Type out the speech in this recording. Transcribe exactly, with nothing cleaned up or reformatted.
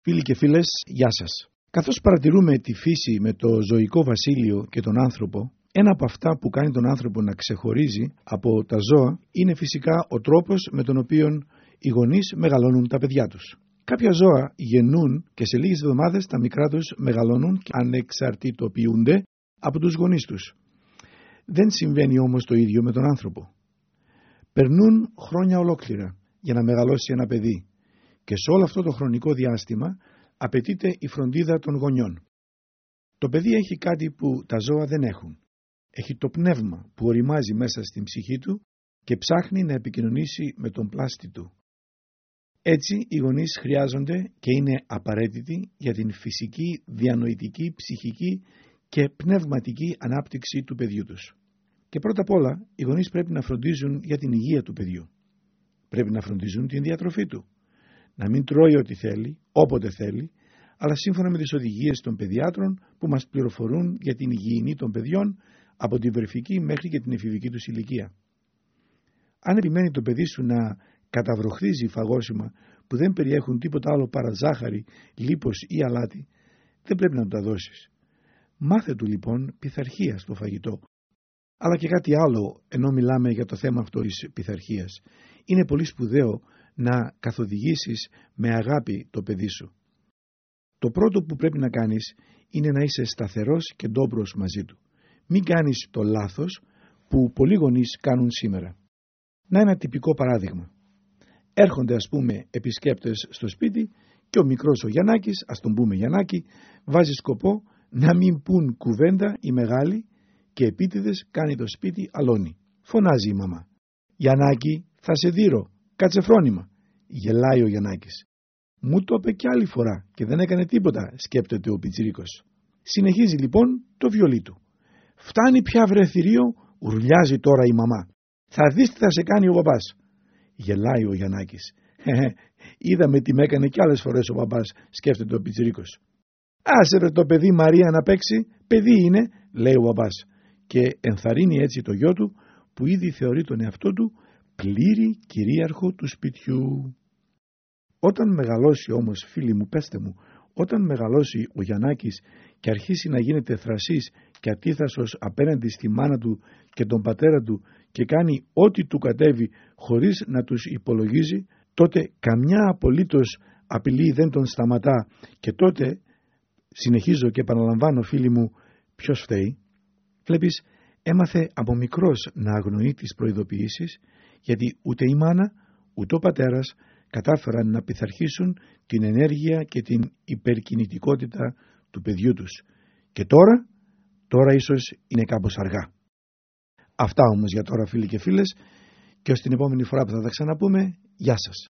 Φίλοι και φίλες, γεια σας. Καθώς παρατηρούμε τη φύση με το ζωικό βασίλειο και τον άνθρωπο, ένα από αυτά που κάνει τον άνθρωπο να ξεχωρίζει από τα ζώα είναι φυσικά ο τρόπος με τον οποίο οι γονείς μεγαλώνουν τα παιδιά τους. Κάποια ζώα γεννούν και σε λίγες εβδομάδες τα μικρά τους μεγαλώνουν και ανεξαρτητοποιούνται από τους γονείς τους. Δεν συμβαίνει όμως το ίδιο με τον άνθρωπο. Περνούν χρόνια ολόκληρα για να μεγαλώσει ένα παιδί και σε όλο αυτό το χρονικό διάστημα απαιτείται η φροντίδα των γονιών. Το παιδί έχει κάτι που τα ζώα δεν έχουν. Έχει το πνεύμα που οριμάζει μέσα στην ψυχή του και ψάχνει να επικοινωνήσει με τον πλάστη του. Έτσι οι γονείς χρειάζονται και είναι απαραίτητοι για την φυσική, διανοητική, ψυχική και πνευματική ανάπτυξη του παιδιού τους. Και πρώτα απ' όλα οι γονείς πρέπει να φροντίζουν για την υγεία του παιδιού. Πρέπει να φροντίζουν την διατροφή του. Να μην τρώει ό,τι θέλει, όποτε θέλει, αλλά σύμφωνα με τις οδηγίες των παιδιάτρων που μας πληροφορούν για την υγιεινή των παιδιών από την βρεφική μέχρι και την εφηβική τους ηλικία. Αν επιμένει το παιδί σου να καταβροχθίζει φαγόσιμα που δεν περιέχουν τίποτα άλλο παρά ζάχαρη, λίπος ή αλάτι, δεν πρέπει να του τα δώσεις. Μάθε του λοιπόν πειθαρχία στο φαγητό. Αλλά και κάτι άλλο, ενώ μιλάμε για το θέμα αυτό της πειθαρχίας. Είναι πολύ σπουδαίο να καθοδηγήσεις με αγάπη το παιδί σου. Το πρώτο που πρέπει να κάνεις είναι να είσαι σταθερός και ντόμπρος μαζί του. Μην κάνεις το λάθος που πολλοί γονείς κάνουν σήμερα. Να ένα τυπικό παράδειγμα. Έρχονται ας πούμε επισκέπτες στο σπίτι και ο μικρός ο Γιαννάκης, ας τον πούμε Γιαννάκη, βάζει σκοπό να μην πουν κουβέντα οι μεγάλοι και επίτηδες κάνει το σπίτι αλώνει. Φωνάζει η μαμά. «Γιαννάκη, θα σε δείρω, κάτσε φρόνημα». Γελάει ο Γιαννάκης. «Μου το είπε κι άλλη φορά και δεν έκανε τίποτα», σκέπτεται ο πιτσιρίκος. Συνεχίζει λοιπόν το βιολί του. «Φτάνει πια βρε θηρίο», ουρλιάζει τώρα η μαμά. «Θα δεις τι θα σε κάνει ο μπαμπάς». Γελάει ο Γιαννάκης. «Είδαμε τι με έκανε κι άλλες φορές ο μπαμπάς», σκέφτεται ο πιτσιρίκος. «Άσε ρε το παιδί Μαρία να παίξει, παιδί είναι», λέει ο μπαμπάς και ενθαρρύνει έτσι το γιο του που ήδη θεωρεί τον εαυτό του πλήρη κυρίαρχο του σπιτιού. Όταν μεγαλώσει όμως, φίλοι μου, πέστε μου, όταν μεγαλώσει ο Γιαννάκης και αρχίσει να γίνεται θρασής και ατίθασος απέναντι στη μάνα του και τον πατέρα του και κάνει ό,τι του κατέβει χωρίς να τους υπολογίζει, τότε καμιά απολύτως απειλή δεν τον σταματά και τότε, συνεχίζω και επαναλαμβάνω φίλοι μου, ποιος φταίει? Βλέπεις, έμαθε από μικρός να αγνοεί τις προειδοποιήσεις, γιατί ούτε η μάνα ούτε ο πατέρας κατάφεραν να πειθαρχήσουν την ενέργεια και την υπερκινητικότητα του παιδιού τους. Και τώρα, τώρα ίσως είναι κάπως αργά. Αυτά όμως για τώρα φίλοι και φίλες, και ως την επόμενη φορά που θα τα ξαναπούμε, γεια σας.